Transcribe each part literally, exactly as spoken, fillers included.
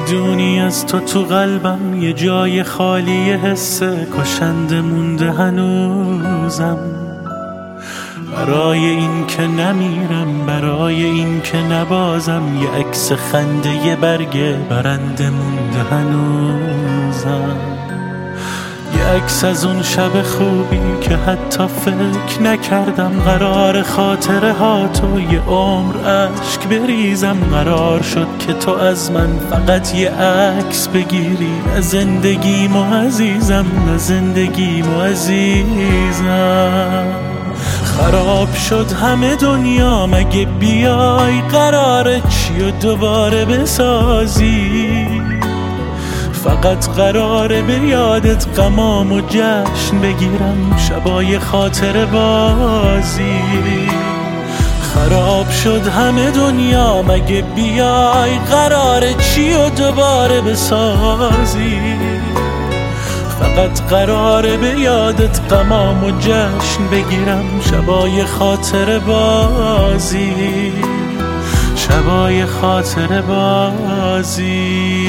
میدونی از تو تو قلبم یه جای خالی حسه کشنده مونده هنوزم. برای این که نمیرم، برای این که نبازم، یه عکس خنده یه برگه برنده مونده هنوزم. یه عکس از اون شب خوبی که حتی فکر نکردم قرار خاطره ها تو یه عمر عشق بریزم. قرار شد که تو از من فقط یه عکس بگیری، نه زندگیم و عزیزم، نه زندگیم و عزیزم. خراب شد همه دنیا، مگه بیای قراره چی و دوباره بسازی؟ فقط قراره به یادت غمام و جشن بگیرم، شبای خاطر بازی. خراب شد همه دنیا، مگه بیای قراره چی و دوباره بسازی؟ فقط قراره به یادت غمام و جشن بگیرم، شبای خاطر بازی، شبای خاطر بازی.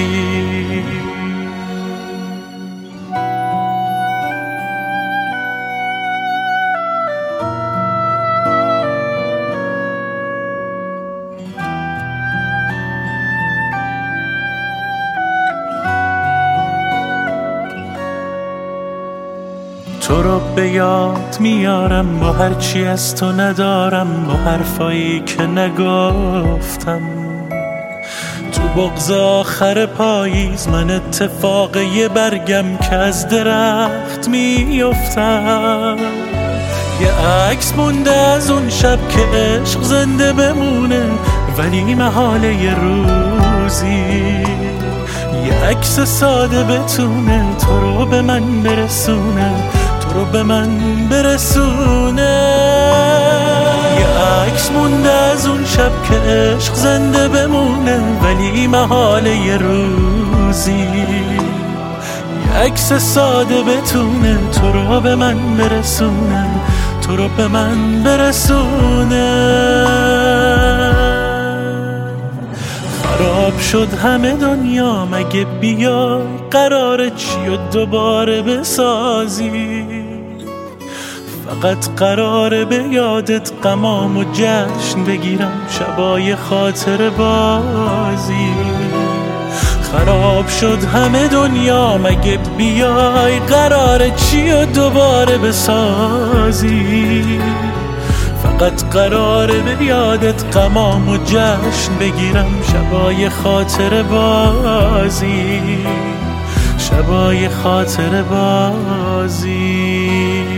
تو رو به یاد میارم با هرچی از تو ندارم، با حرفایی که نگفتم. تو بغض آخر پاییز من اتفاق یه برگم که از درخت میافتم. یه عکس مونده از اون شب که عشق زنده بمونه، ولی محاله یه روزی یه عکس ساده بتونه تو رو به من برسونه، تو رو به من برسونه. یه عکس مونده از اون شب که عشق زنده بمونه، ولی محاله یه روزی یه عکس ساده بتونه تو رو به من برسونه، تو رو به من برسونه. خراب شد همه دنیا، مگه بیای قراره چی و دوباره بسازی؟ فقط قراره به یادت غمام و جشن بگیرم، شبای خاطر بازی. خراب شد همه دنیا، مگه بیای قراره چی و دوباره بسازی؟ فقط قراره به یادت غمام و جشن بگیرم، شبای خاطر بازی، شبای خاطر بازی.